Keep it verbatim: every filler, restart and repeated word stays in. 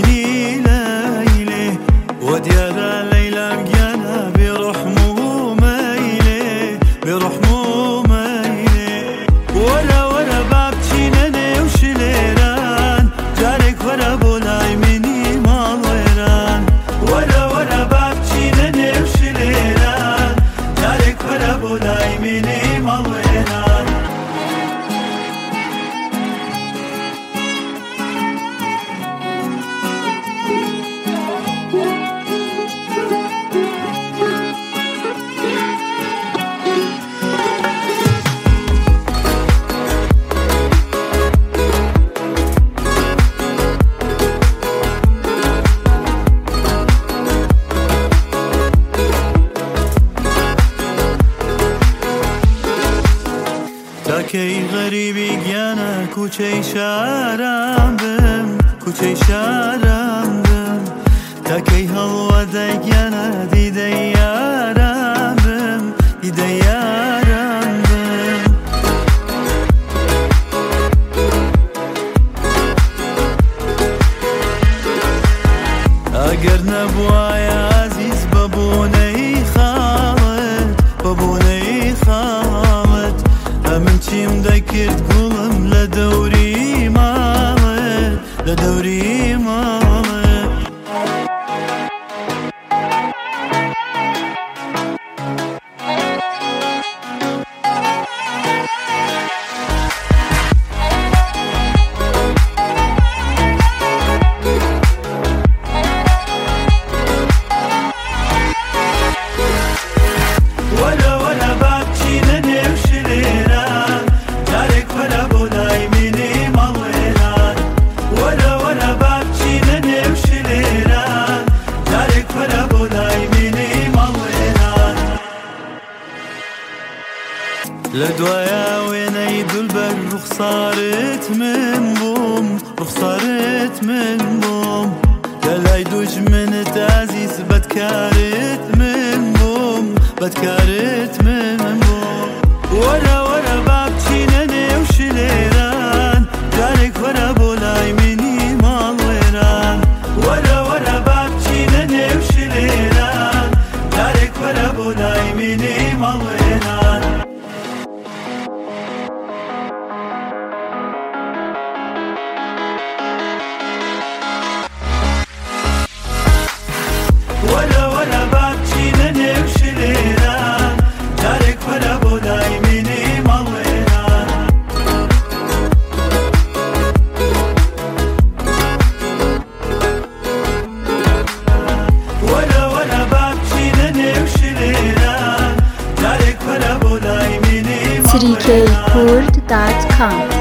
مني ليلي وديارة ليلى مجانا برحمه ميلي برحمه ميلي ورا ورا بابتشينني وشليران جارك ورا بولاي مني مالويران ورا ورا بابتشينني وشليران جارك ورا بولاي مني مالويران تاکی غریبی گیانا کوچه شارم بم کوچه شارم بم تاکی هلوا دیگانا دیده یارم بم دیده یارم بم اگر نبوای عزیز ببونی خالد ببونی خالد من چیم دکرد گلم لدوری ماله لدوری ماله ولا ولا بابتشينني وشليران جارك ولا بولاي مني مالويران ولا ولا بابتشينني وشليران جارك ولا بولاي مني مالويران لدوايا ويني دلبر رخصارت من بوم رخصارت من بوم دلاي دوج من تعزيز بدكارت من بوم بدكارت من بوم ورا ورا بابتشينني وشليران جارك ورا بولاي مني مالويران ورا ورا بابتشينني وشليران جارك ورا بولاي مني مالويران ولا ولا بابتشينني وشليران جارك ولا بولاي مني مالويران ولا ولا بابتشينني وشليران جارك ولا بولاي مني مالويران three k kurd dot com